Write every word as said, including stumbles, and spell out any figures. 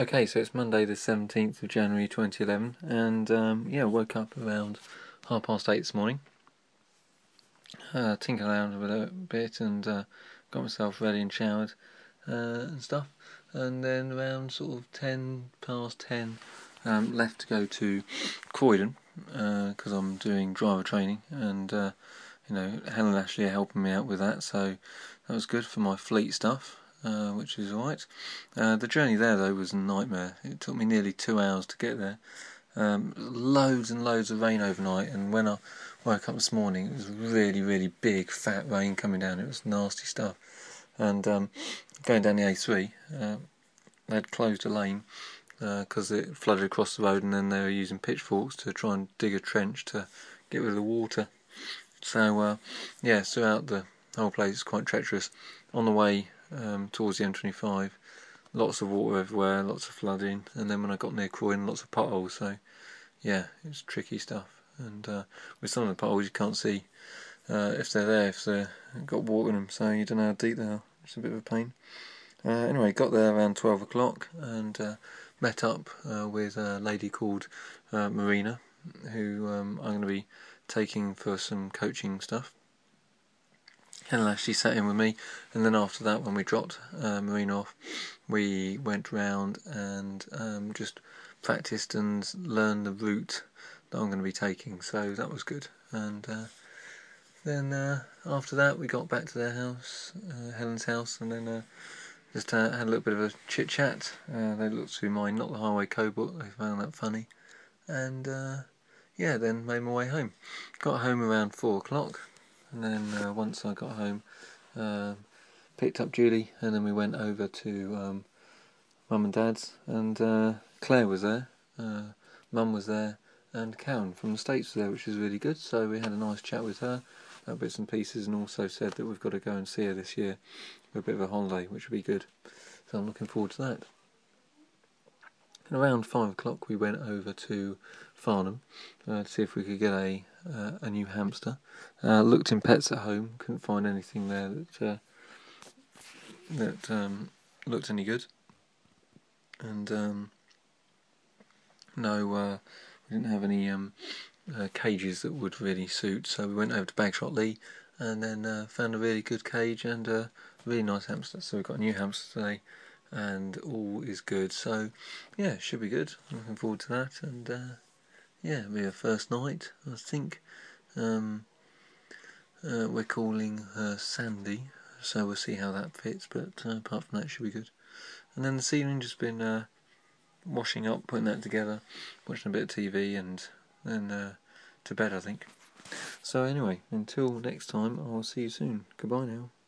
Okay, so it's Monday the seventeenth of January twenty eleven, and um, yeah, woke up around half past eight this morning, uh, tinkered around a little bit and uh, got myself ready and showered uh, and stuff, and then around sort of ten past ten, um, left to go to Croydon because uh, I'm doing driver training, and uh, you know, Helen and Ashley are helping me out with that, so that was good for my fleet stuff. Uh, which is alright. Uh, the journey there though was a nightmare. It took me nearly two hours to get there. Um, loads and loads of rain overnight, and when I woke up this morning it was really really big fat rain coming down. It was nasty stuff. And um, going down the A three, uh, they'd closed a lane because uh, it flooded across the road, and then they were using pitchforks to try and dig a trench to get rid of the water. So uh, yeah, throughout the whole place it's quite treacherous. On the way um, towards the M twenty-five, lots of water everywhere, lots of flooding, and then when I got near Croydon, lots of potholes. So yeah, it's tricky stuff. And uh, with some of the potholes, you can't see uh, if they're there, if they've got water in them, so you don't know how deep they are. It's a bit of a pain. Uh, anyway, got there around twelve o'clock and uh, met up uh, with a lady called uh, Marina, who um, I'm going to be taking for some coaching stuff. Helen actually sat in with me, and then after that, when we dropped uh, Marina off, we went round and um, just practiced and learned the route that I'm going to be taking, so that was good. And uh, then uh, after that we got back to their house, uh, Helen's house, and then uh, just uh, had a little bit of a chit chat. Uh, they looked through my Not the Highway code book, they found that funny, and uh, yeah, then made my way home. Got home around four o'clock, and then uh, once I got home, uh, picked up Julie, and then we went over to um, Mum and Dad's, and uh, Claire was there, uh, Mum was there, and Karen from the States was there, which was really good. So we had a nice chat with her about bits and pieces, and also said that we've got to go and see her this year for a bit of a holiday, which would be good. So I'm looking forward to that. And around five o'clock we went over to Farnham uh, to see if we could get a uh, a new hamster. Uh, looked in Pets at Home, couldn't find anything there that uh, that um, looked any good. And um, no, uh, we didn't have any um, uh, cages that would really suit, so we went over to Bagshot Lee and then uh, found a really good cage and a really nice hamster. So we got a new hamster today, and all is good. So yeah, should be good. I'm looking forward to that, and uh, yeah, it'll be a first night, I think. Um, uh, we're calling her Sandy, so we'll see how that fits, but uh, apart from that, it should be good. And then this evening, just been uh, washing up, putting that together, watching a bit of T V, and then uh, to bed, I think. So anyway, until next time, I'll see you soon. Goodbye now.